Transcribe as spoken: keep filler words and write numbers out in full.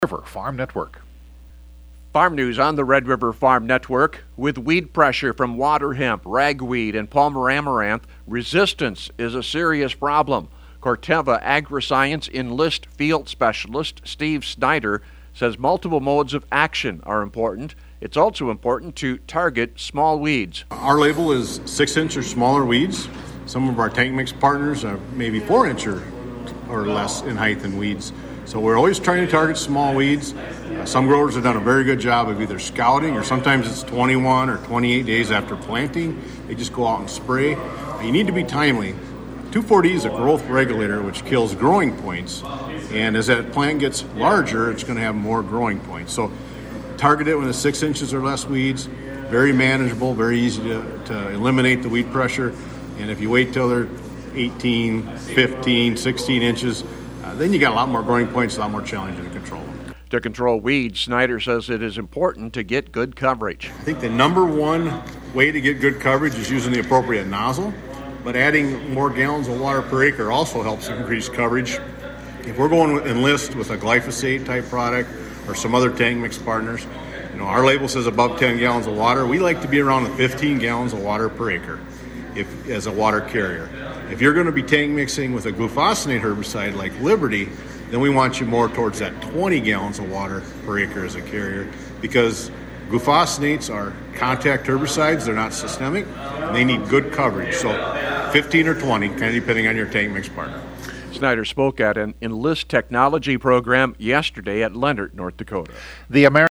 River Farm Network. Farm news on the Red River Farm Network. With weed pressure from water hemp, ragweed, and Palmer amaranth, resistance is a serious problem. Corteva AgriScience Enlist field specialist Steve Snyder says multiple modes of action are important. It's also important to target small weeds. Our label is six inch or smaller weeds. Some of our tank mix partners are maybe four inch or, or less in height than weeds. So we're always trying to target small weeds. Uh, some growers have done a very good job of either scouting, or sometimes it's twenty-one or twenty-eight days after planting. They just go out and spray. You need to be timely. two four D is a growth regulator which kills growing points. And as that plant gets larger, it's going to have more growing points. So target it when it's six inches or less weeds. Very manageable, very easy to, to eliminate the weed pressure. And if you wait till they're eighteen, fifteen, sixteen inches, uh, then you got a lot more growing points, a lot more challenging to control them. To control weeds, Snyder says it is important to get good coverage. I think the number one way to get good coverage is using the appropriate nozzle, but adding more gallons of water per acre also helps increase coverage. If we're going with Enlist with a glyphosate type product or some other tank mix partners, you know, our label says above ten gallons of water. We like to be around the fifteen gallons of water per acre if as a water carrier. If you're going to be tank mixing with a glufosinate herbicide like Liberty, then we want you more towards that twenty gallons of water per acre as a carrier, because glufosinate are contact herbicides. They're not systemic, and they need good coverage. So fifteen or twenty, kind of depending on your tank mix partner. Snyder spoke at an Enlist technology program yesterday at Leonard, North Dakota. The American